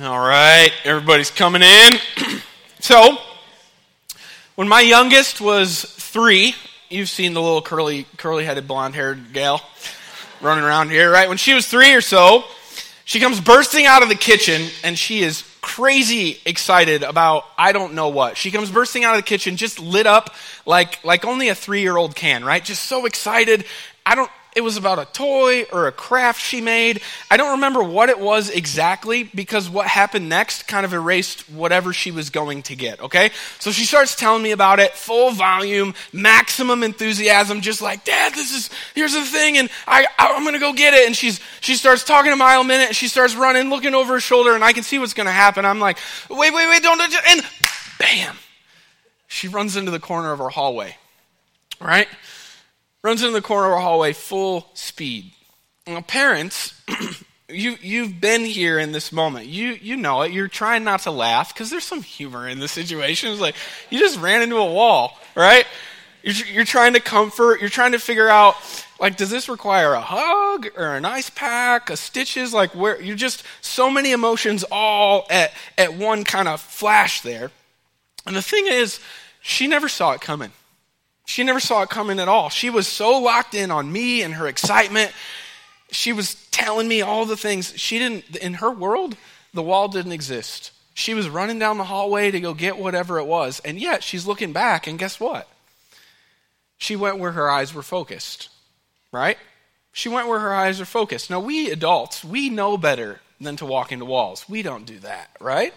All right, everybody's coming in. So, when my youngest was 3, you've seen the little curly-headed, blonde-haired gal running around here, right? When she was 3 or so, she comes bursting out of the kitchen, and she is crazy excited about I don't know what. She comes bursting out of the kitchen, just lit up like only a 3-year-old can, right? Just so excited. It was about a toy or a craft she made. I don't remember what it was exactly because what happened next kind of erased whatever she was going to get, okay? So she starts telling me about it, full volume, maximum enthusiasm, just like, Dad, here's the thing, and I'm going to go get it. And she starts talking a mile a minute, and she starts running, looking over her shoulder, and I can see what's going to happen. I'm like, wait, don't, and bam, she runs into the corner of our hallway, right? Runs into the corner of our hallway full speed. Now, parents, you've been here in this moment. You know it. You're trying not to laugh because there's some humor in the situation. It's like you just ran into a wall, right? You're trying to comfort. You're trying to figure out, like, does this require a hug or an ice pack, a stitches? Like, where you're just so many emotions all at one kind of flash there. And the thing is, she never saw it coming. She never saw it coming at all. She was so locked in on me and her excitement. She was telling me all the things. In her world, the wall didn't exist. She was running down the hallway to go get whatever it was. And yet she's looking back and guess what? She went where her eyes were focused, right? She went where her eyes are focused. Now we adults, we know better than to walk into walls. We don't do that, right?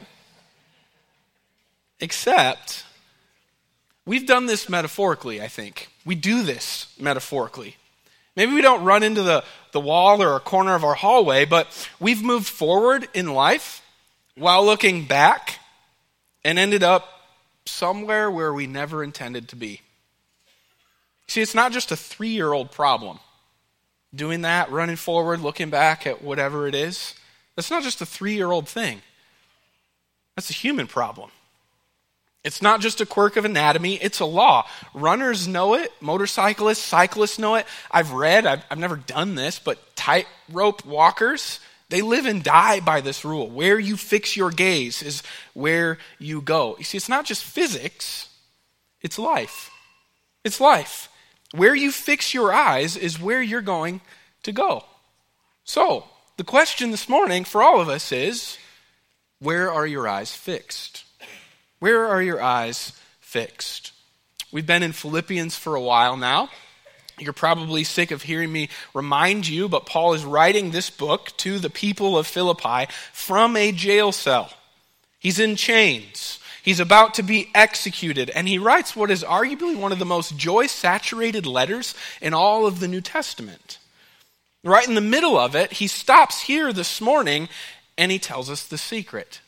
Except we've done this metaphorically, I think. We do this metaphorically. Maybe we don't run into the wall or a corner of our hallway, but we've moved forward in life while looking back and ended up somewhere where we never intended to be. See, it's not just a 3-year-old problem. Doing that, running forward, looking back at whatever it is, that's not just a 3-year-old thing. That's a human problem. It's not just a quirk of anatomy, it's a law. Runners know it, motorcyclists, cyclists know it. I've never done this, but tightrope walkers, they live and die by this rule. Where you fix your gaze is where you go. You see, it's not just physics, it's life. It's life. Where you fix your eyes is where you're going to go. So, the question this morning for all of us is, where are your eyes fixed? Where are your eyes fixed? We've been in Philippians for a while now. You're probably sick of hearing me remind you, but Paul is writing this book to the people of Philippi from a jail cell. He's in chains. He's about to be executed, and he writes what is arguably one of the most joy-saturated letters in all of the New Testament. Right in the middle of it, he stops here this morning, and he tells us the secret.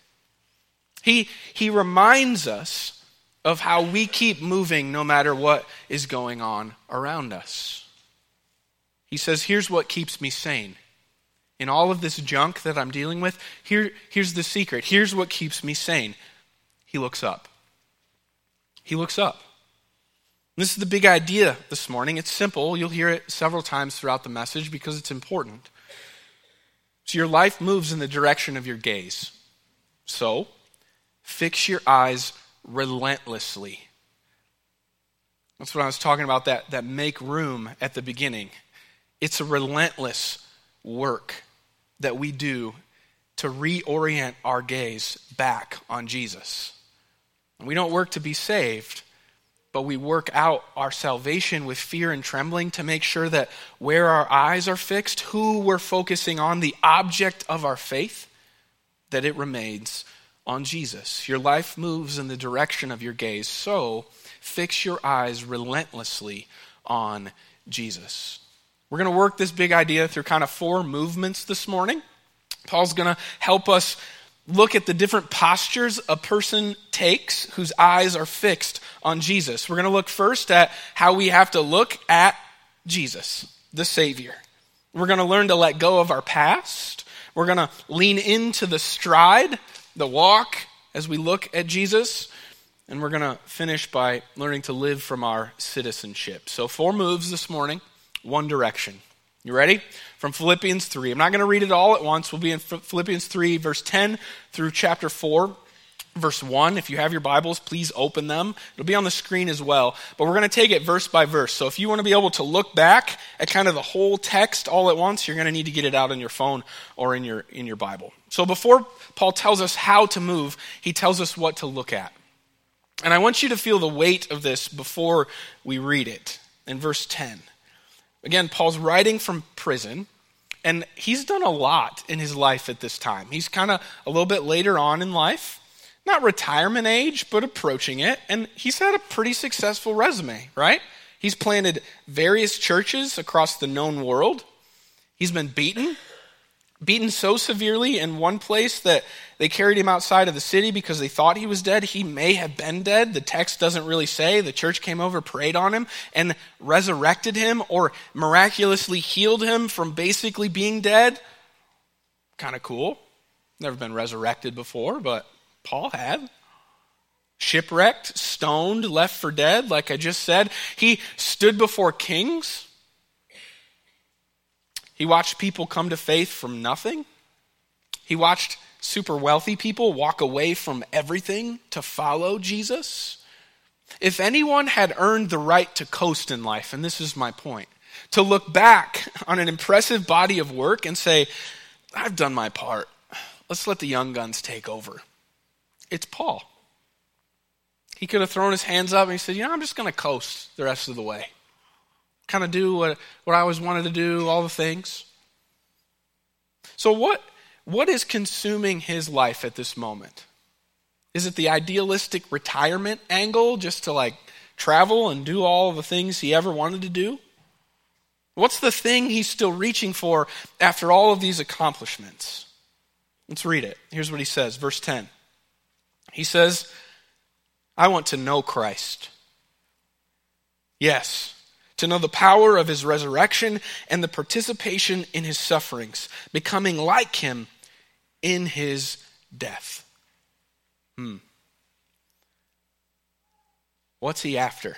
He reminds us of how we keep moving no matter what is going on around us. He says, here's what keeps me sane. In all of this junk that I'm dealing with, here's the secret. Here's what keeps me sane. He looks up. He looks up. This is the big idea this morning. It's simple. You'll hear it several times throughout the message because it's important. So your life moves in the direction of your gaze. So, fix your eyes relentlessly. That's what I was talking about, that make room at the beginning. It's a relentless work that we do to reorient our gaze back on Jesus. We don't work to be saved, but we work out our salvation with fear and trembling to make sure that where our eyes are fixed, who we're focusing on, the object of our faith, that it remains on Jesus. Your life moves in the direction of your gaze, so fix your eyes relentlessly on Jesus. We're going to work this big idea through kind of 4 movements this morning. Paul's going to help us look at the different postures a person takes whose eyes are fixed on Jesus. We're going to look first at how we have to look at Jesus, the Savior. We're going to learn to let go of our past. We're going to lean into the stride, the walk, as we look at Jesus. And we're going to finish by learning to live from our citizenship. So 4 moves this morning, 1 direction. You ready? From Philippians 3. I'm not going to read it all at once. We'll be in Philippians 3, verse 10 through chapter 4, verse 1. If you have your Bibles, please open them. It'll be on the screen as well. But we're going to take it verse by verse. So if you want to be able to look back at kind of the whole text all at once, you're going to need to get it out on your phone or in your Bible. So before Paul tells us how to move, he tells us what to look at. And I want you to feel the weight of this before we read it. In verse 10. Again, Paul's writing from prison, and he's done a lot in his life at this time. He's kind of a little bit later on in life, not retirement age, but approaching it, and he's had a pretty successful resume, right? He's planted various churches across the known world. He's been beaten so severely in one place that they carried him outside of the city because they thought he was dead. He may have been dead. The text doesn't really say. The church came over, prayed on him, and resurrected him or miraculously healed him from basically being dead. Kind of cool. Never been resurrected before, but Paul had. Shipwrecked, stoned, left for dead, like I just said. He stood before kings. He watched people come to faith from nothing. He watched super wealthy people walk away from everything to follow Jesus. If anyone had earned the right to coast in life, and this is my point, to look back on an impressive body of work and say, I've done my part. Let's let the young guns take over. It's Paul. He could have thrown his hands up and he said, I'm just going to coast the rest of the way. Kind of do what I always wanted to do, all the things. So what is consuming his life at this moment? Is it the idealistic retirement angle, just to travel and do all the things he ever wanted to do? What's the thing he's still reaching for after all of these accomplishments? Let's read it. Here's what he says, verse 10. He says, I want to know Christ. Yes, to know the power of his resurrection and the participation in his sufferings, becoming like him in his death. What's he after?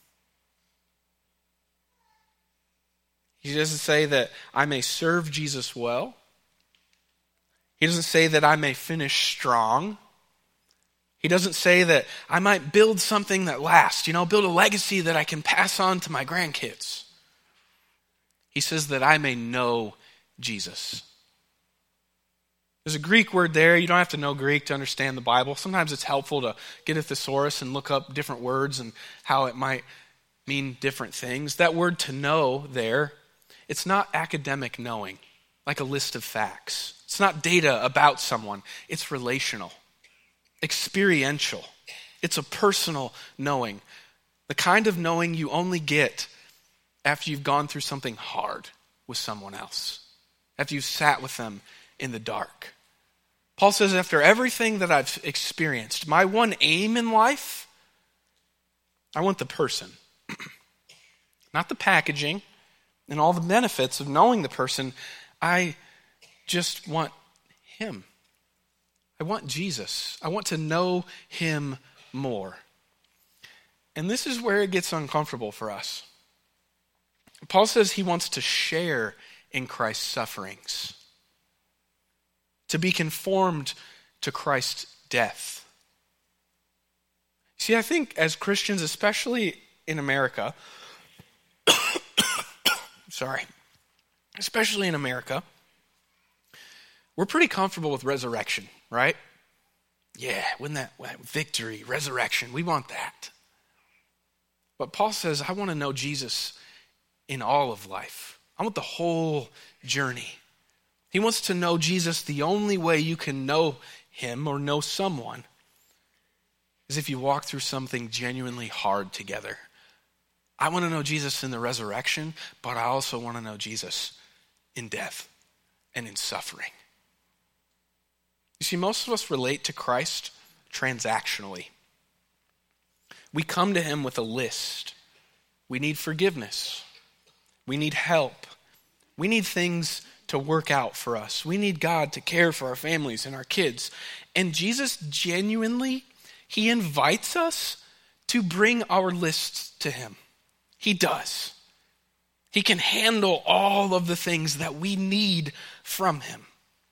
He doesn't say that I may serve Jesus well. He doesn't say that I may finish strong. He doesn't say that I might build something that lasts, build a legacy that I can pass on to my grandkids. He says that I may know Jesus. There's a Greek word there. You don't have to know Greek to understand the Bible. Sometimes it's helpful to get a thesaurus and look up different words and how it might mean different things. That word to know there, it's not academic knowing, like a list of facts. It's not data about someone. It's relational. Experiential. It's a personal knowing. The kind of knowing you only get after you've gone through something hard with someone else. After you've sat with them in the dark. Paul says, after everything that I've experienced, my one aim in life, I want the person. Not the packaging and all the benefits of knowing the person. I just want him. I want Jesus. I want to know him more. And this is where it gets uncomfortable for us. Paul says he wants to share in Christ's sufferings, to be conformed to Christ's death. See, I think as Christians, especially in America, especially in America, we're pretty comfortable with resurrection, right? Yeah, wouldn't that victory, resurrection, we want that. But Paul says, I want to know Jesus in all of life. I want the whole journey. He wants to know Jesus. The only way you can know him or know someone is if you walk through something genuinely hard together. I want to know Jesus in the resurrection, but I also want to know Jesus in death and in suffering. You see, most of us relate to Christ transactionally. We come to him with a list. We need forgiveness. We need help. We need things to work out for us. We need God to care for our families and our kids. And Jesus genuinely, he invites us to bring our lists to him. He does. He can handle all of the things that we need from him.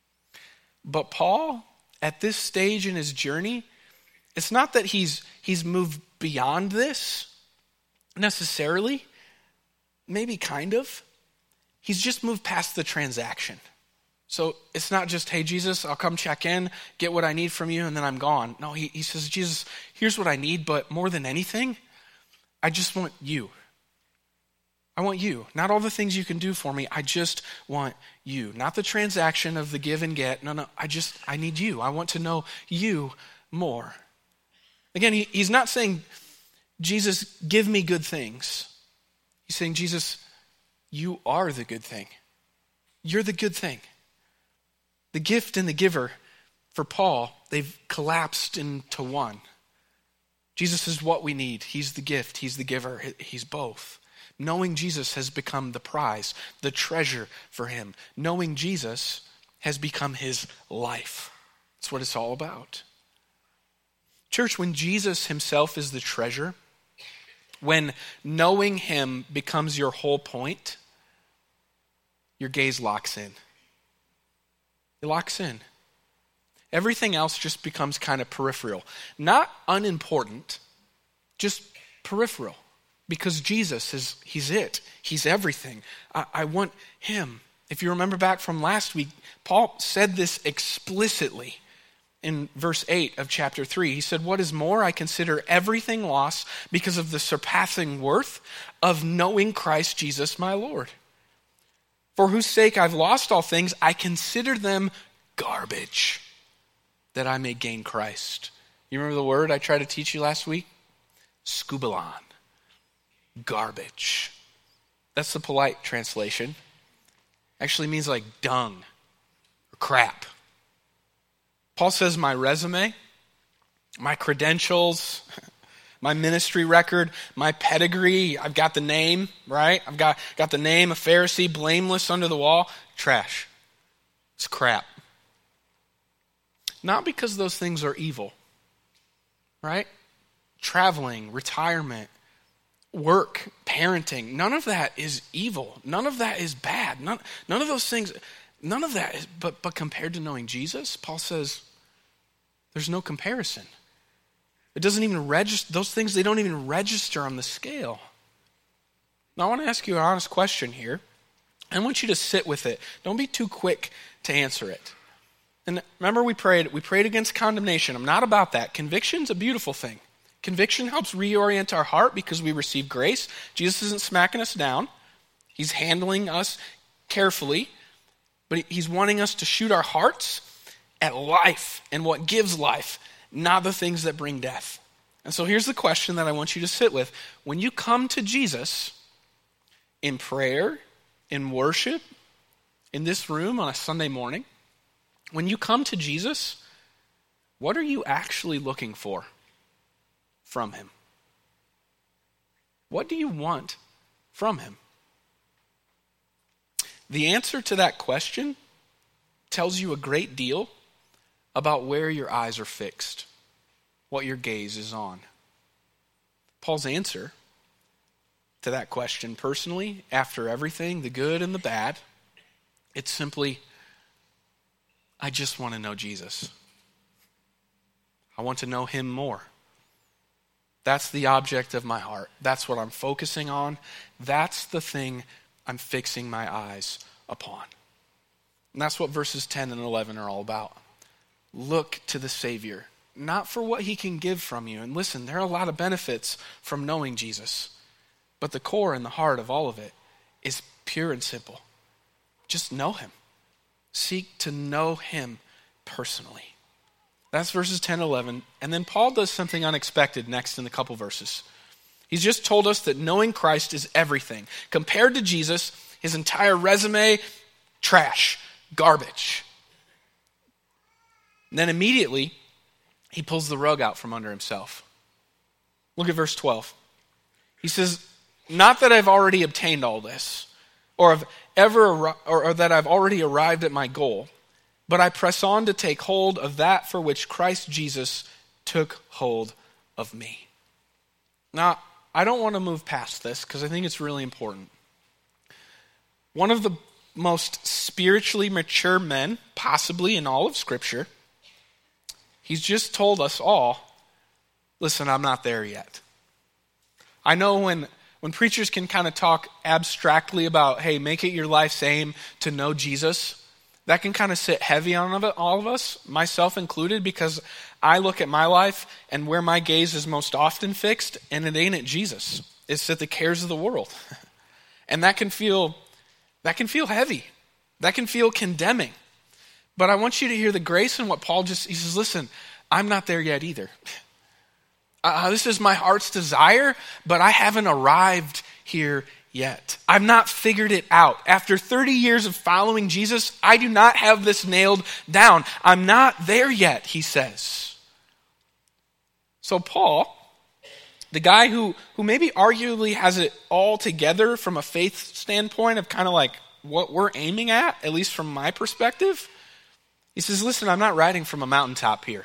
But Paul, at this stage in his journey, it's not that he's moved beyond this necessarily. Maybe kind of. He's just moved past the transaction. So it's not just, hey, Jesus, I'll come check in, get what I need from you, and then I'm gone. No, he says, Jesus, here's what I need, but more than anything, I just want you. I want you. Not all the things you can do for me. I just want you. Not the transaction of the give and get. No, I need you. I want to know you more. Again, he's not saying, Jesus, give me good things. He's saying, Jesus, you are the good thing. You're the good thing. The gift and the giver, for Paul, they've collapsed into one. Jesus is what we need. He's the gift. He's the giver. He's both. Knowing Jesus has become the prize, the treasure for him. Knowing Jesus has become his life. That's what it's all about. Church, when Jesus himself is the treasure, when knowing him becomes your whole point, your gaze locks in. It locks in. Everything else just becomes kind of peripheral. Not unimportant, just peripheral. Because Jesus he's it. He's everything. I want him. If you remember back from last week, Paul said this explicitly in verse 8 of chapter 3. He said, what is more, I consider everything lost because of the surpassing worth of knowing Christ Jesus my Lord. For whose sake I've lost all things, I consider them garbage, that I may gain Christ. You remember the word I tried to teach you last week? Skubalon. Garbage. That's the polite translation. Actually means like dung or crap. Paul says my resume, my credentials, my ministry record, my pedigree, I've got the name, right? I've got the name, a Pharisee, blameless under the wall. Trash. It's crap. Not because those things are evil, right? Traveling, retirement, work, parenting, none of that is evil. None of that is bad. None of those things, none of that is, but compared to knowing Jesus, Paul says, there's no comparison. It doesn't even register, those things, they don't even register on the scale. Now I want to ask you an honest question here. I want you to sit with it. Don't be too quick to answer it. And remember we prayed against condemnation. I'm not about that. Conviction's a beautiful thing. Conviction helps reorient our heart because we receive grace. Jesus isn't smacking us down. He's handling us carefully, but he's wanting us to shoot our hearts at life and what gives life, not the things that bring death. And so here's the question that I want you to sit with. When you come to Jesus in prayer, in worship, in this room on a Sunday morning, when you come to Jesus, what are you actually looking for from him? What do you want from him? The answer to that question tells you a great deal about where your eyes are fixed, what your gaze is on. Paul's answer to that question personally, after everything, the good and the bad, it's simply, I just want to know Jesus. I want to know him more. That's the object of my heart. That's what I'm focusing on. That's the thing I'm fixing my eyes upon. And that's what verses 10 and 11 are all about. Look to the Savior, not for what he can give from you. And listen, there are a lot of benefits from knowing Jesus. But the core and the heart of all of it is pure and simple. Just know him. Seek to know him personally. That's verses 10 and 11. And then Paul does something unexpected next in a couple verses. He's just told us that knowing Christ is everything. Compared to Jesus, his entire resume, trash, garbage. And then immediately, he pulls the rug out from under himself. Look at verse 12. He says, not that I've already obtained all this, or that I've already arrived at my goal, but I press on to take hold of that for which Christ Jesus took hold of me. Now, I don't want to move past this because I think it's really important. one of the most spiritually mature men, possibly in all of Scripture, he's just told us all, listen, I'm not there yet. I know when preachers can kind of talk abstractly about, hey, make it your life's aim to know Jesus, that can kind of sit heavy on all of us, myself included, because I look at my life and where my gaze is most often fixed, and it ain't at Jesus. It's at the cares of the world. And that can feel heavy. That can feel condemning. But I want you to hear the grace in what Paul he says, listen, I'm not there yet either. This is my heart's desire, but I haven't arrived here yet. I've not figured it out. After 30 years of following Jesus, I do not have this nailed down. I'm not there yet, he says. So Paul, the guy who maybe arguably has it all together from a faith standpoint of kind of like what we're aiming at least from my perspective, he says, listen, I'm not riding from a mountaintop here.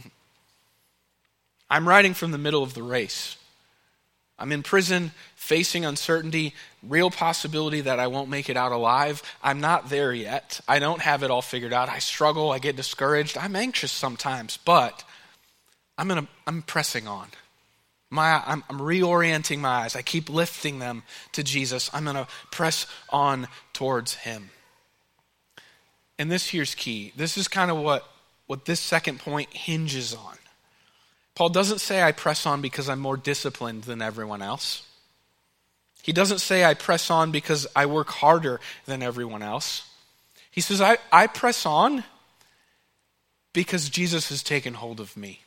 I'm riding from the middle of the race. I'm in prison, facing uncertainty, real possibility that I won't make it out alive. I'm not there yet. I don't have it all figured out. I struggle, I get discouraged, I'm anxious sometimes, but I'm pressing on. I'm reorienting my eyes. I keep lifting them to Jesus. I'm going to press on towards him. And this here's key. This is kind of what this second point hinges on. Paul doesn't say I press on because I'm more disciplined than everyone else. He doesn't say I press on because I work harder than everyone else. He says I press on because Jesus has taken hold of me.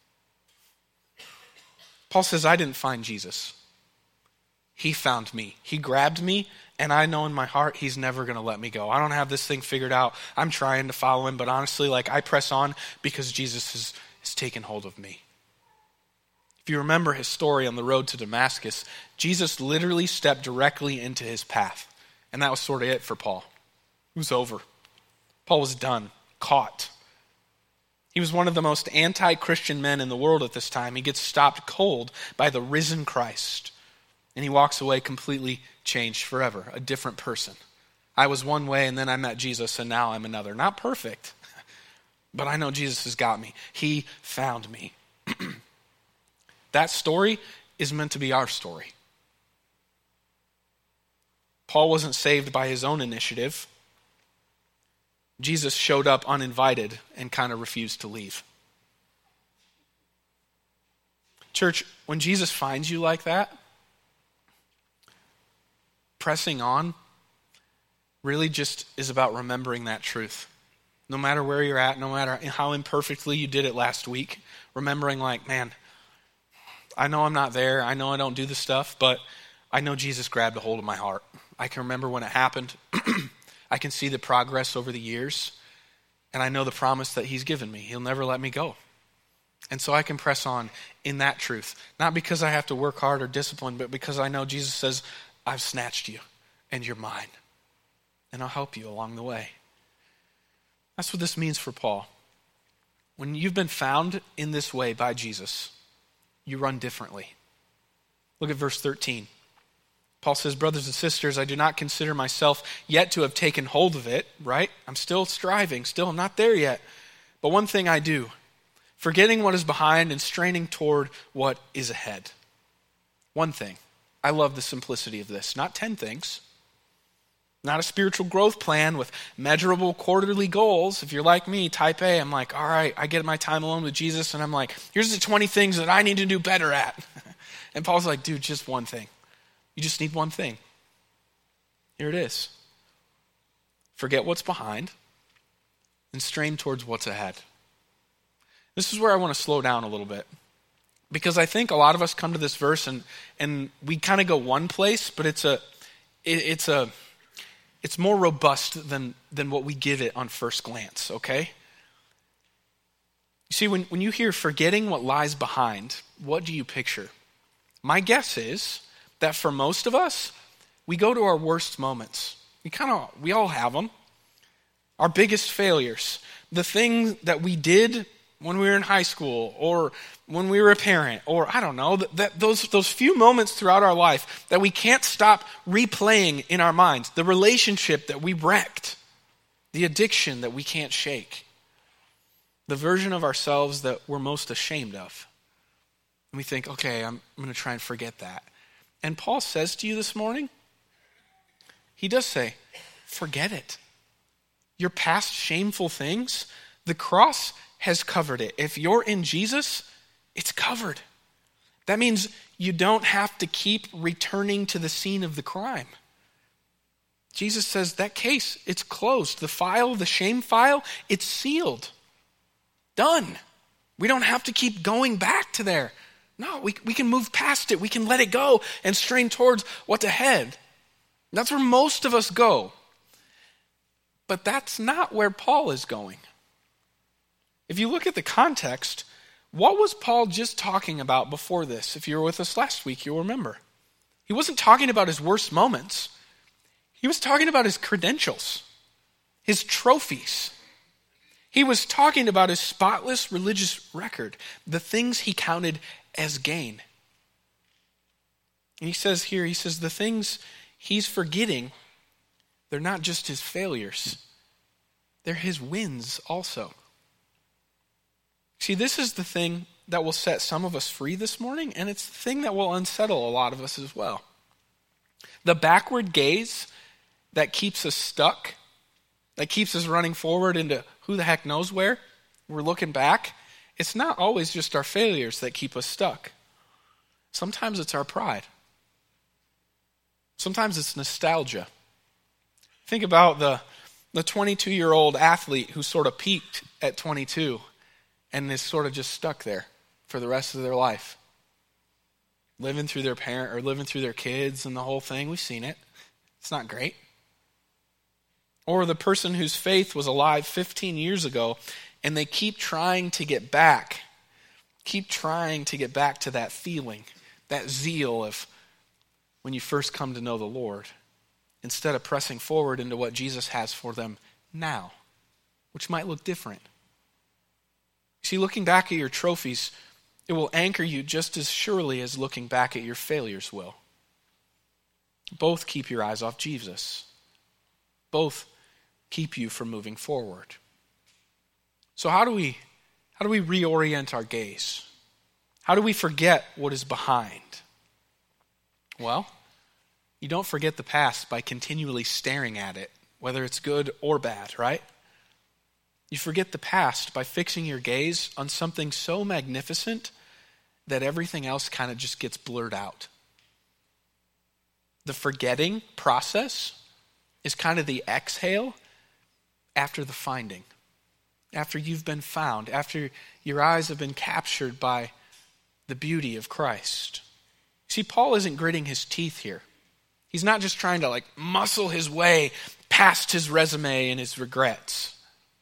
Paul says I didn't find Jesus. He found me. He grabbed me, and I know in my heart he's never going to let me go. I don't have this thing figured out. I'm trying to follow him, but honestly, I press on because Jesus has taken hold of me. If you remember his story on the road to Damascus, Jesus literally stepped directly into his path. And that was sort of it for Paul. It was over. Paul was done, caught. He was one of the most anti-Christian men in the world at this time. He gets stopped cold by the risen Christ. And he walks away completely changed forever, a different person. I was one way and then I met Jesus and now I'm another. Not perfect, but I know Jesus has got me. He found me. That story is meant to be our story. Paul wasn't saved by his own initiative. Jesus showed up uninvited and kind of refused to leave. Church, when Jesus finds you like that, pressing on really just is about remembering that truth. No matter where you're at, no matter how imperfectly you did it last week, remembering man, I know I'm not there. I know I don't do the stuff, but I know Jesus grabbed a hold of my heart. I can remember when it happened. I can see the progress over the years, and I know the promise that he's given me. He'll never let me go. And so I can press on in that truth, not because I have to work hard or discipline, but because I know Jesus says, I've snatched you, and you're mine, and I'll help you along the way. That's what this means for Paul. When you've been found in this way by Jesus, you run differently. Look at verse 13. Paul says, brothers and sisters, I do not consider myself yet to have taken hold of it, right? I'm still striving, I'm not there yet. But one thing I do, forgetting what is behind and straining toward what is ahead. One thing. I love the simplicity of this. Not 10 things. Not a spiritual growth plan with measurable quarterly goals. If you're like me, type A, I'm like, all right, I get my time alone with Jesus, and I'm like, here's the 20 things that I need to do better at. And Paul's like, dude, just one thing. You just need one thing. Here it is. Forget what's behind and strain towards what's ahead. This is where I want to slow down a little bit. Because I think a lot of us come to this verse and we kind of go one place, but it's more robust than what we give it on first glance, okay? You see, when you hear forgetting what lies behind, what do you picture? My guess is that for most of us, we go to our worst moments. We all have them. Our biggest failures. The thing that we did when we were in high school, or when we were a parent, or I don't know, those few moments throughout our life that we can't stop replaying in our minds, the relationship that we wrecked, the addiction that we can't shake, the version of ourselves that we're most ashamed of. And we think, okay, I'm going to try and forget that. And Paul says to you this morning, he does say, forget it. Your past shameful things, the cross has covered it. If you're in Jesus, it's covered. That means you don't have to keep returning to the scene of the crime. Jesus says that case, it's closed. The file, the shame file, it's sealed. Done. We don't have to keep going back to there. No, we can move past it. We can let it go and strain towards what's ahead. That's where most of us go. But that's not where Paul is going. If you look at the context, what was Paul just talking about before this? If you were with us last week, you'll remember. He wasn't talking about his worst moments. He was talking about his credentials, his trophies. He was talking about his spotless religious record, the things he counted as gain. And he says here, the things he's forgetting, they're not just his failures. They're his wins also. See, this is the thing that will set some of us free this morning, and it's the thing that will unsettle a lot of us as well. The backward gaze that keeps us stuck, that keeps us running forward into who the heck knows where, we're looking back, it's not always just our failures that keep us stuck. Sometimes it's our pride. Sometimes it's nostalgia. Think about the 22-year-old athlete who sort of peaked at 22 and is sort of just stuck there for the rest of their life. Living through their parent or living through their kids and the whole thing. We've seen it. It's not great. Or the person whose faith was alive 15 years ago and they keep trying to get back. Keep trying to get back to that feeling, that zeal of when you first come to know the Lord, instead of pressing forward into what Jesus has for them now, which might look different. See, looking back at your trophies, it will anchor you just as surely as looking back at your failures will. Both keep your eyes off Jesus. Both keep you from moving forward. So how do we reorient our gaze? How do we forget what is behind? Well, you don't forget the past by continually staring at it, whether it's good or bad, right? You forget the past by fixing your gaze on something so magnificent that everything else kind of just gets blurred out. The forgetting process is kind of the exhale after the finding. After you've been found, after your eyes have been captured by the beauty of Christ. See, Paul isn't gritting his teeth here. He's not just trying to muscle his way past his resume and his regrets.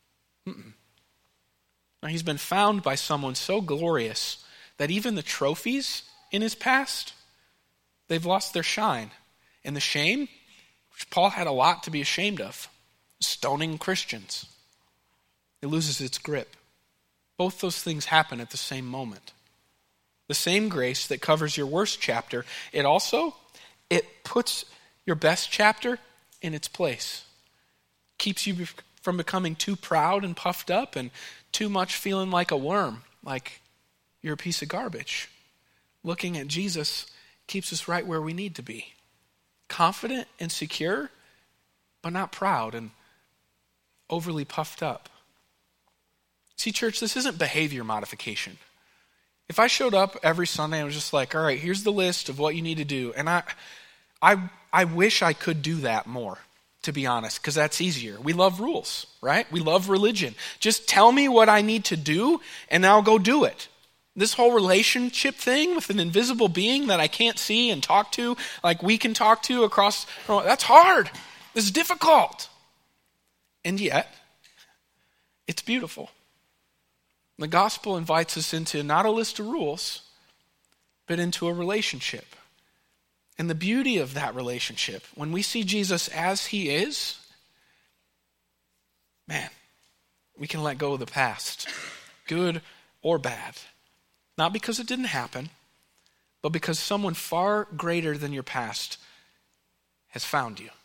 No, he's been found by someone so glorious that even the trophies in his past, they've lost their shine. And the shame, which Paul had a lot to be ashamed of, stoning Christians, it loses its grip. Both those things happen at the same moment. The same grace that covers your worst chapter, it puts your best chapter in its place. Keeps you from becoming too proud and puffed up and too much feeling like a worm, like you're a piece of garbage. Looking at Jesus keeps us right where we need to be. Confident and secure, but not proud and overly puffed up. See, church, this isn't behavior modification. If I showed up every Sunday and was just like, all right, here's the list of what you need to do. And I wish I could do that more, to be honest, because that's easier. We love rules, right? We love religion. Just tell me what I need to do and I'll go do it. This whole relationship thing with an invisible being that I can't see and talk to, like we can talk to across, that's hard. It's difficult. And yet, it's beautiful. The gospel invites us into not a list of rules, but into a relationship. And the beauty of that relationship, when we see Jesus as he is, man, we can let go of the past good or bad. Not because it didn't happen, but because someone far greater than your past has found you.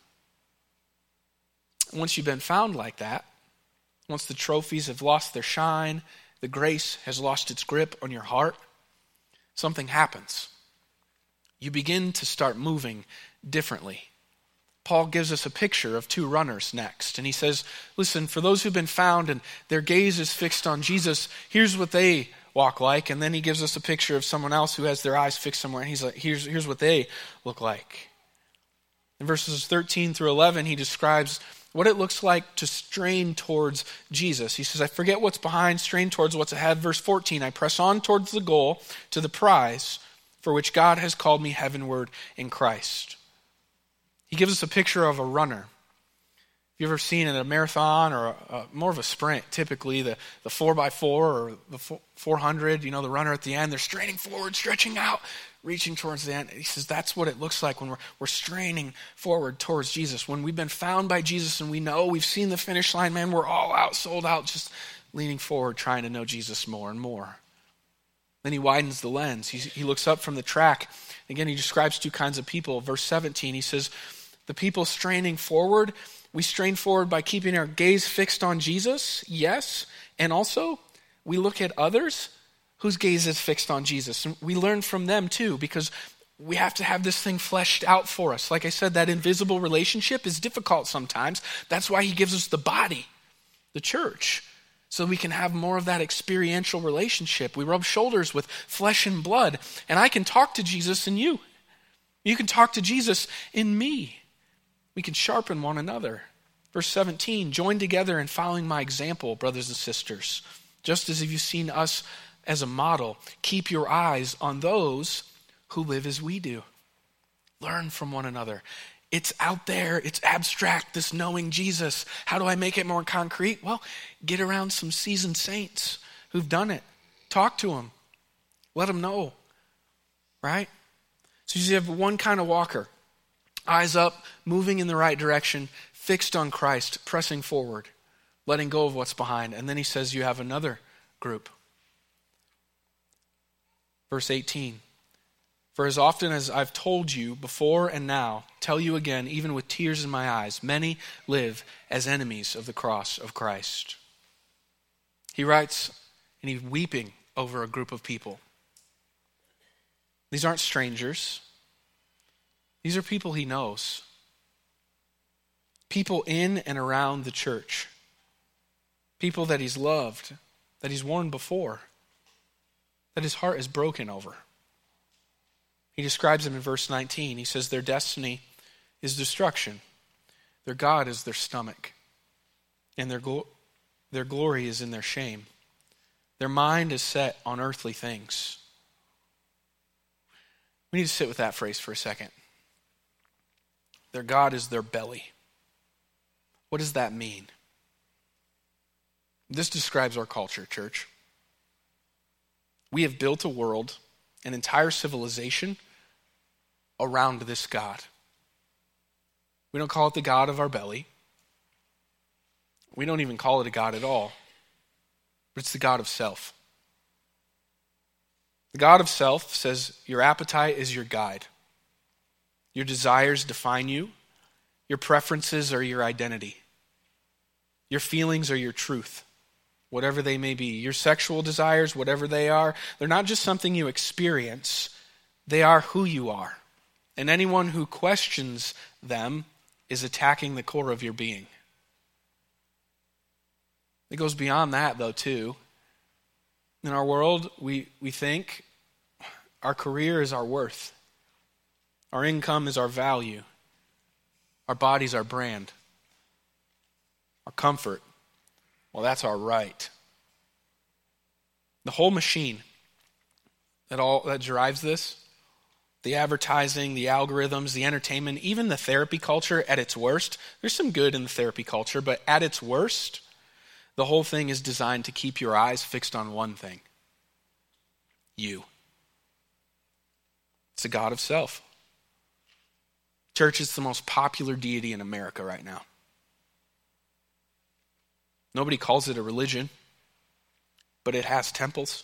Once you've been found like that, once the trophies have lost their shine, the grace has lost its grip on your heart, something happens. You begin to start moving differently. Paul gives us a picture of two runners next, and he says, listen, for those who've been found and their gaze is fixed on Jesus, here's what they walk like. And then he gives us a picture of someone else who has their eyes fixed somewhere, and he's like, here's what they look like. In verses 13 through 11, he describes what it looks like to strain towards Jesus. He says, I forget what's behind, strain towards what's ahead. Verse 14, I press on towards the goal, to the prize for which God has called me heavenward in Christ. He gives us a picture of a runner. Have you ever seen in a marathon or more of a sprint, typically the 4x4 or the 400, the runner at the end, they're straining forward, stretching out, reaching towards the end. He says that's what it looks like when we're straining forward towards Jesus. When we've been found by Jesus and we know we've seen the finish line, man, we're all out, sold out, just leaning forward, trying to know Jesus more and more. Then he widens the lens. He looks up from the track. Again, he describes two kinds of people. Verse 17, he says, the people straining forward, we strain forward by keeping our gaze fixed on Jesus, yes, and also we look at others whose gaze is fixed on Jesus. And we learn from them too, because we have to have this thing fleshed out for us. Like I said, that invisible relationship is difficult sometimes. That's why he gives us the body, the church, so we can have more of that experiential relationship. We rub shoulders with flesh and blood, and I can talk to Jesus in you. You can talk to Jesus in me. We can sharpen one another. Verse 17, join together in following my example, brothers and sisters. Just as you've seen us as a model, keep your eyes on those who live as we do. Learn from one another. It's out there. It's abstract, this knowing Jesus. How do I make it more concrete? Well, get around some seasoned saints who've done it. Talk to them. Let them know. Right? So you have one kind of walker. Eyes up, moving in the right direction, fixed on Christ, pressing forward, letting go of what's behind. And then he says you have another group. Verse 18, for as often as I've told you before and now, tell you again, even with tears in my eyes, many live as enemies of the cross of Christ. He writes, and he's weeping over a group of people. These aren't strangers. These are people he knows. People in and around the church. People that he's loved, that he's warned before, that his heart is broken over. He describes them in verse 19. He says their destiny is destruction. Their God is their stomach. And their glory is in their shame. Their mind is set on earthly things. We need to sit with that phrase for a second. Their God is their belly. What does that mean? This describes our culture, church. We have built a world, an entire civilization, around this God. We don't call it the God of our belly. We don't even call it a God at all. But it's the God of self. The God of self says your appetite is your guide. Your desires define you. Your preferences are your identity. Your feelings are your truth, whatever they may be. Your sexual desires, whatever they are, they're not just something you experience. They are who you are. And anyone who questions them is attacking the core of your being. It goes beyond that, though, too. In our world, we think our career is our worth. Our income is our value. Our body's our brand. Our comfort, well, that's our right. The whole machine that drives this, the advertising, the algorithms, the entertainment, even the therapy culture at its worst, there's some good in the therapy culture, but at its worst, the whole thing is designed to keep your eyes fixed on one thing. You. It's the God of self. Church is the most popular deity in America right now. Nobody calls it a religion, but it has temples,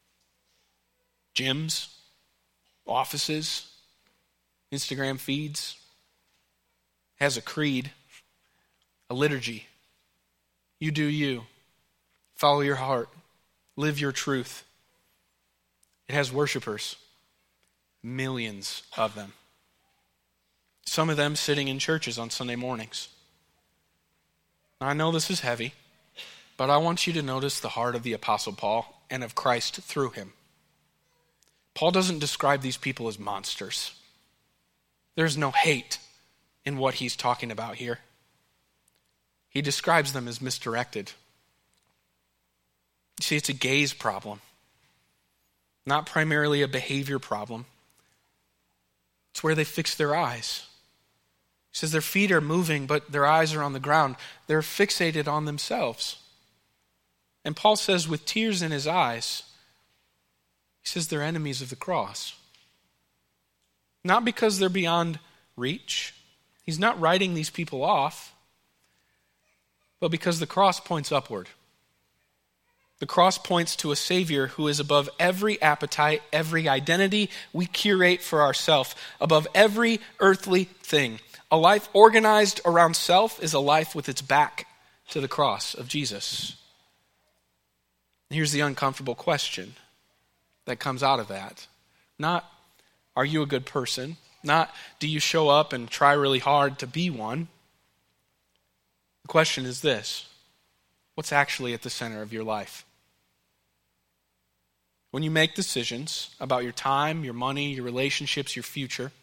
gyms, offices, Instagram feeds. It has a creed, a liturgy. You do you. Follow your heart. Live your truth. It has worshipers, millions of them. Some of them sitting in churches on Sunday mornings. Now, I know this is heavy, but I want you to notice the heart of the Apostle Paul and of Christ through him. Paul doesn't describe these people as monsters. There's no hate in what he's talking about here. He describes them as misdirected. You see, it's a gaze problem, not primarily a behavior problem. It's where they fix their eyes. He says their feet are moving, but their eyes are on the ground. They're fixated on themselves. And Paul says with tears in his eyes, he says they're enemies of the cross. Not because they're beyond reach. He's not writing these people off, but because the cross points upward. The cross points to a Savior who is above every appetite, every identity we curate for ourselves, above every earthly thing. A life organized around self is a life with its back to the cross of Jesus. Here's the uncomfortable question that comes out of that. Not, are you a good person? Not, do you show up and try really hard to be one? The question is this: what's actually at the center of your life? When you make decisions about your time, your money, your relationships, your future,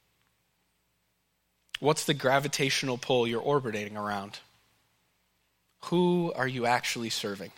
what's the gravitational pull you're orbiting around? Who are you actually serving?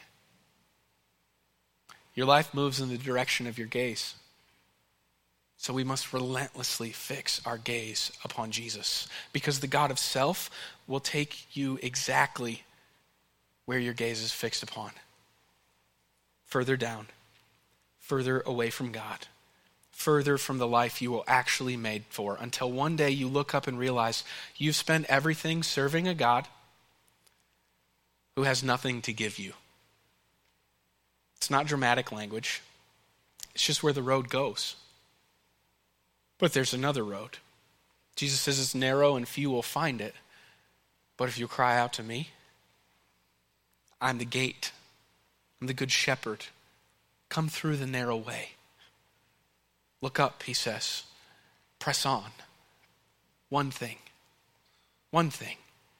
Your life moves in the direction of your gaze. So we must relentlessly fix our gaze upon Jesus, because the God of self will take you exactly where your gaze is fixed upon. Further down, further away from God, further from the life you were actually made for, until one day you look up and realize you've spent everything serving a God who has nothing to give you. It's not dramatic language. It's just where the road goes. But there's another road. Jesus says it's narrow and few will find it. But if you cry out to me, I'm the gate. I'm the good shepherd. Come through the narrow way. Look up, he says. Press on. One thing. One thing.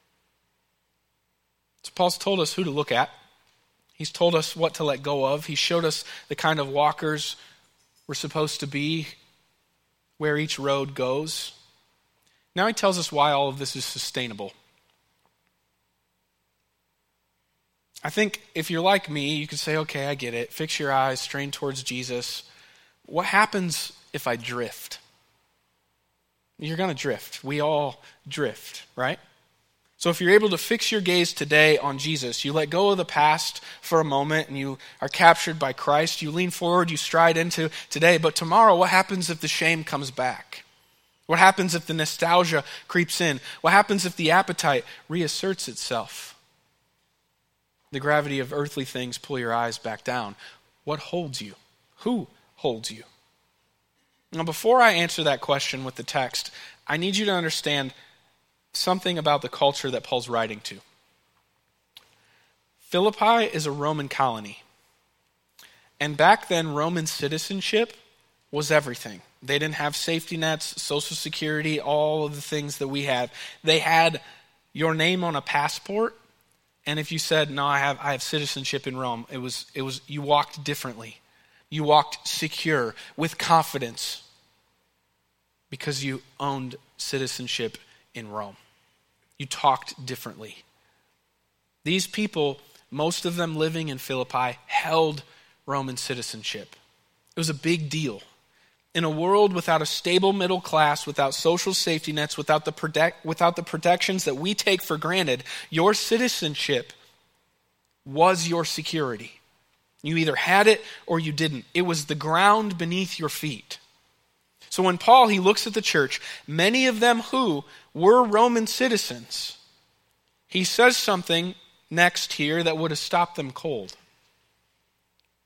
So Paul's told us who to look at. He's told us what to let go of. He showed us the kind of walkers we're supposed to be, where each road goes. Now he tells us why all of this is sustainable. I think if you're like me, you can say, okay, I get it. Fix your eyes, strain towards Jesus. What happens if I drift? You're going to drift. We all drift, right? So if you're able to fix your gaze today on Jesus, you let go of the past for a moment and you are captured by Christ, you lean forward, you stride into today. But tomorrow, what happens if the shame comes back? What happens if the nostalgia creeps in? What happens if the appetite reasserts itself? The gravity of earthly things pull your eyes back down. What holds you? Who holds you? Now, before I answer that question with the text, I need you to understand something about the culture that Paul's writing to. Philippi is a Roman colony. And back then, Roman citizenship was everything. They didn't have safety nets, Social Security, all of the things that we have. They had your name on a passport, and if you said, no, I have citizenship in Rome, it was you walked differently. You walked secure, with confidence, because you owned citizenship in Rome. You talked differently. These people, most of them living in Philippi, held Roman citizenship. It was a big deal. In a world without a stable middle class, without social safety nets, without the protections that we take for granted, your citizenship was your security. You either had it or you didn't. It was the ground beneath your feet. So when Paul, he looks at the church, many of them who were Roman citizens, he says something next here that would have stopped them cold.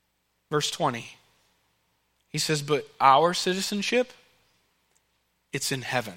Verse 20. He says, but our citizenship, it's in heaven.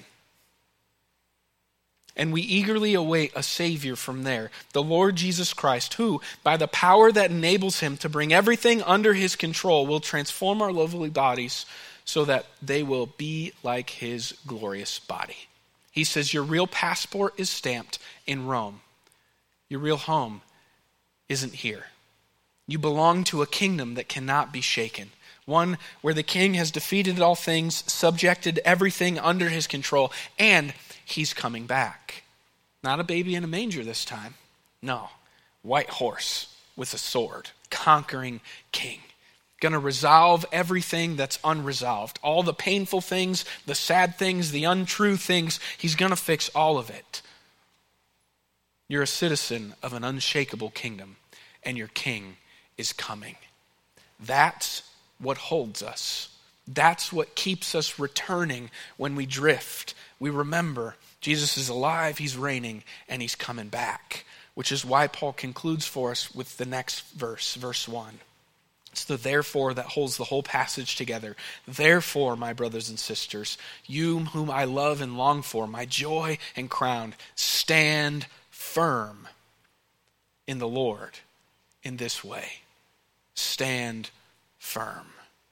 And we eagerly await a Savior from there, the Lord Jesus Christ, who, by the power that enables him to bring everything under his control, will transform our lowly bodies so that they will be like his glorious body. He says, your real passport is stamped in Rome. Your real home isn't here. You belong to a kingdom that cannot be shaken. One where the king has defeated all things, subjected everything under his control, and he's coming back. Not a baby in a manger this time. No, white horse with a sword, conquering king. Going to resolve everything that's unresolved. All the painful things, the sad things, the untrue things. He's going to fix all of it. You're a citizen of an unshakable kingdom, and your king is coming. That's what holds us. That's what keeps us returning when we drift. We remember Jesus is alive, he's reigning, and he's coming back. Which is why Paul concludes for us with the next verse, verse 1. It's the therefore that holds the whole passage together. Therefore, my brothers and sisters, you whom I love and long for, my joy and crown, stand firm in the Lord in this way. Stand firm.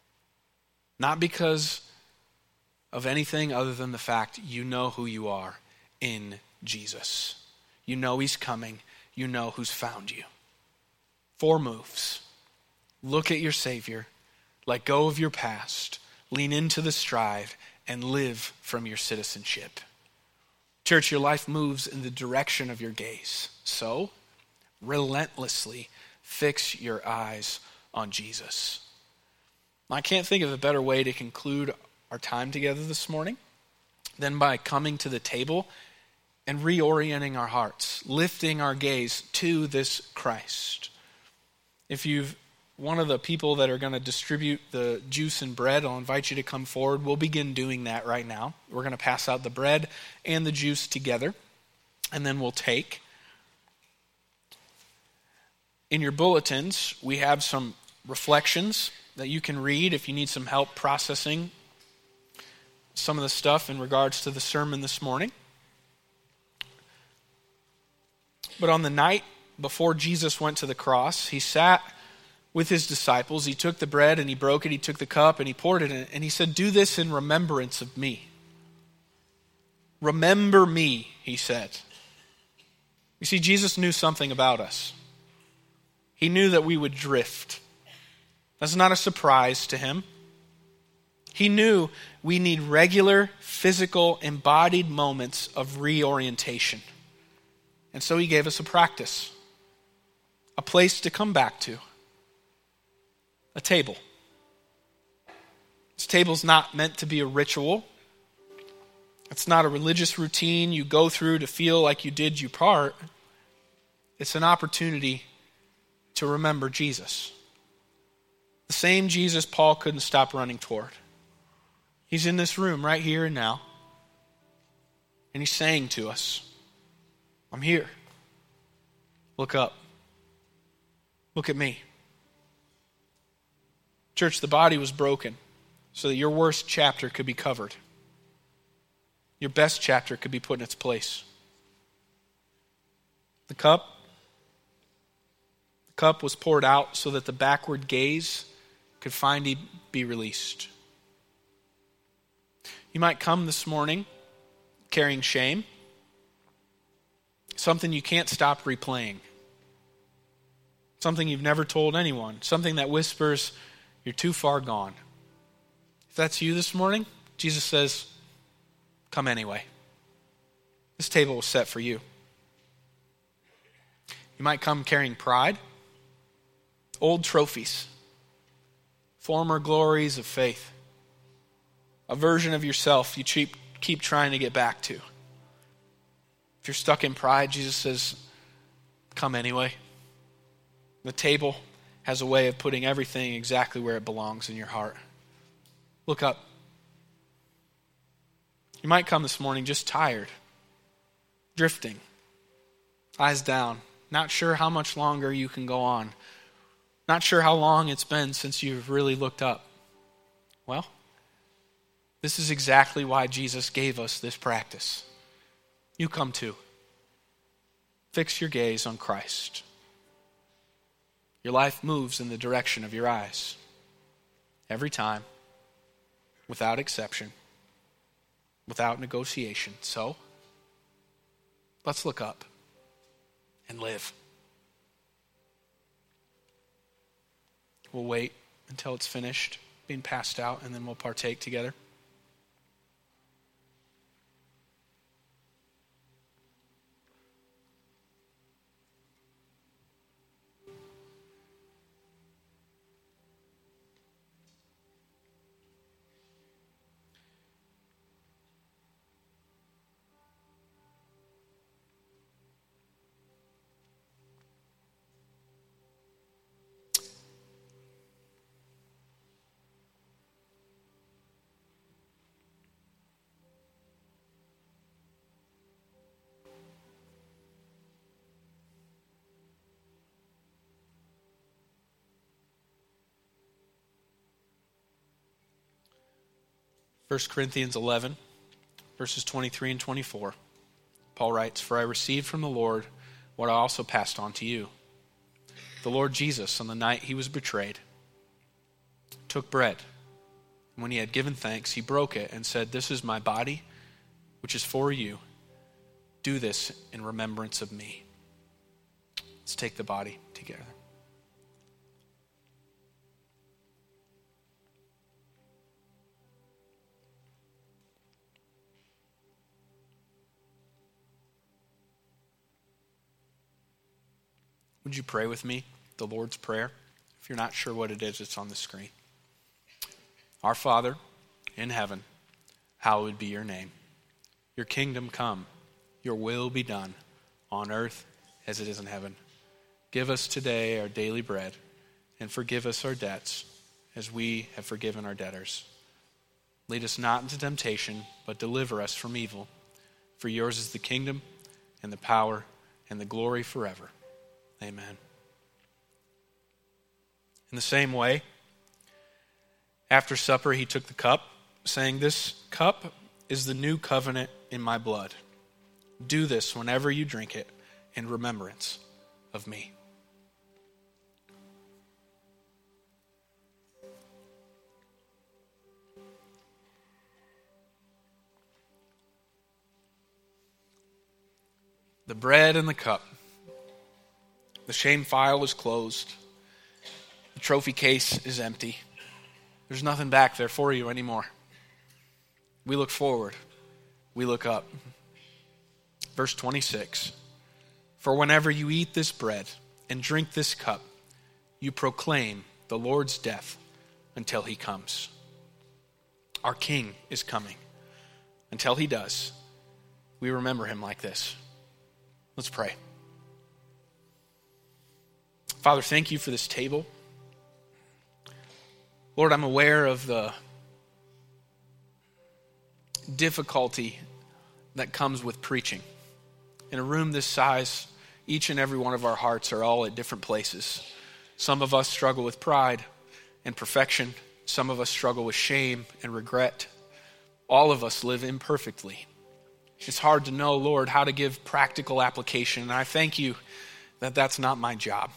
Not because of anything other than the fact you know who you are in Jesus. You know he's coming. You know who's found you. 4 moves. Look at your Savior. Let go of your past. Lean into the stride and live from your citizenship. Church, your life moves in the direction of your gaze. So, relentlessly fix your eyes on Jesus. I can't think of a better way to conclude our time together this morning than by coming to the table and reorienting our hearts, lifting our gaze to this Christ. If you've one of the people that are going to distribute the juice and bread, I'll invite you to come forward. We'll begin doing that right now. We're going to pass out the bread and the juice together, and then we'll take. In your bulletins, we have some reflections that you can read if you need some help processing some of the stuff in regards to the sermon this morning. But on the night before Jesus went to the cross, he sat with his disciples. He took the bread and he broke it. He took the cup and he poured it in it. And he said, do this in remembrance of me. Remember me, he said. You see, Jesus knew something about us. He knew that we would drift. That's not a surprise to him. He knew we need regular, physical, embodied moments of reorientation. And so he gave us a practice, a place to come back to, a table. This table's not meant to be a ritual. It's not a religious routine you go through to feel like you did your part. It's an opportunity to remember Jesus. The same Jesus Paul couldn't stop running toward. He's in this room right here and now. And he's saying to us, I'm here. Look up. Look at me. Church, the body was broken so that your worst chapter could be covered. Your best chapter could be put in its place. The cup was poured out so that the backward gaze could finally be released. You might come this morning carrying shame, something you can't stop replaying, something you've never told anyone, something that whispers, you're too far gone. If that's you this morning, Jesus says, come anyway. This table was set for you. You might come carrying pride, old trophies, former glories of faith, a version of yourself you keep trying to get back to. If you're stuck in pride, Jesus says, come anyway. The table has a way of putting everything exactly where it belongs in your heart. Look up. You might come this morning just tired, drifting, eyes down, not sure how much longer you can go on. Not sure how long it's been since you've really looked up. Well, this is exactly why Jesus gave us this practice. You come too. Fix your gaze on Christ. Your life moves in the direction of your eyes. Every time, without exception, without negotiation. So, let's look up and live. We'll wait until it's finished being passed out, and then we'll partake together. First Corinthians 11, verses 23 and 24. Paul writes, "For I received from the Lord what I also passed on to you. The Lord Jesus, on the night he was betrayed, took bread. And when he had given thanks, he broke it and said, 'This is my body, which is for you. Do this in remembrance of me.'" Let's take the body together. Would you pray with me the Lord's Prayer? If you're not sure what it is, it's on the screen. Our Father in heaven, hallowed be your name. Your kingdom come, your will be done on earth as it is in heaven. Give us today our daily bread, and forgive us our debts as we have forgiven our debtors. Lead us not into temptation, but deliver us from evil. For yours is the kingdom and the power and the glory forever. Amen. In the same way, after supper he took the cup, saying, "This cup is the new covenant in my blood. Do this whenever you drink it in remembrance of me." The bread and the cup. The shame file is closed. The trophy case is empty. There's nothing back there for you anymore. We look forward. We look up. Verse 26. "For whenever you eat this bread and drink this cup, you proclaim the Lord's death until he comes." Our King is coming. Until he does, we remember him like this. Let's pray. Father, thank you for this table. Lord, I'm aware of the difficulty that comes with preaching. In a room this size, each and every one of our hearts are all at different places. Some of us struggle with pride and perfection. Some of us struggle with shame and regret. All of us live imperfectly. It's hard to know, Lord, how to give practical application, and I thank you that that's not my job.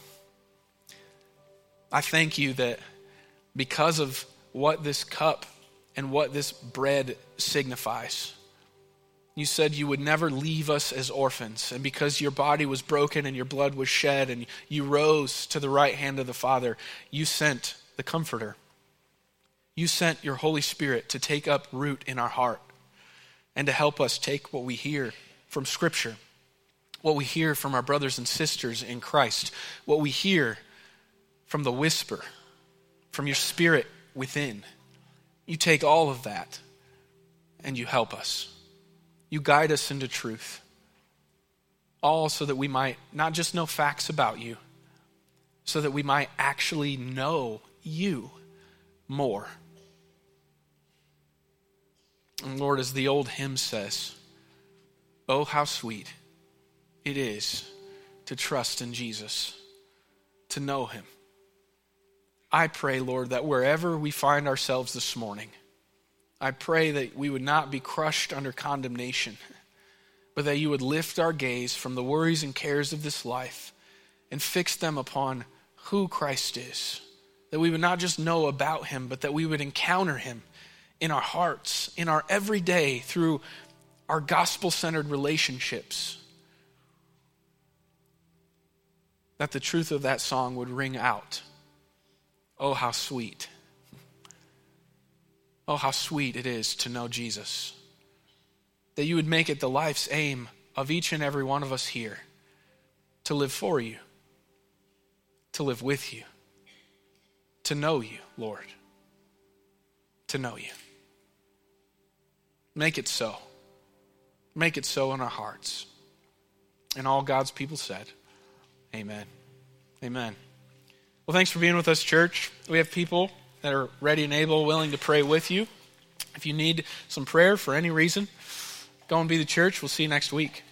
I thank you that because of what this cup and what this bread signifies, you said you would never leave us as orphans. And because your body was broken and your blood was shed and you rose to the right hand of the Father, you sent the Comforter. You sent your Holy Spirit to take up root in our heart and to help us take what we hear from Scripture, what we hear from our brothers and sisters in Christ, what we hear from the whisper, from your Spirit within. You take all of that and you help us. You guide us into truth. All so that we might not just know facts about you, so that we might actually know you more. And Lord, as the old hymn says, "Oh, how sweet it is to trust in Jesus, to know him, I pray, Lord, that wherever we find ourselves this morning, I pray that we would not be crushed under condemnation, but that you would lift our gaze from the worries and cares of this life and fix them upon who Christ is. That we would not just know about him, but that we would encounter him in our hearts, in our everyday, through our gospel-centered relationships. That the truth of that song would ring out. Oh, how sweet. Oh, how sweet it is to know Jesus. That you would make it the life's aim of each and every one of us here to live for you, to live with you, to know you, Lord, to know you. Make it so. Make it so in our hearts. And all God's people said, amen. Amen. Well, thanks for being with us, church. We have people that are ready and able, willing to pray with you. If you need some prayer for any reason, go and be the church. We'll see you next week.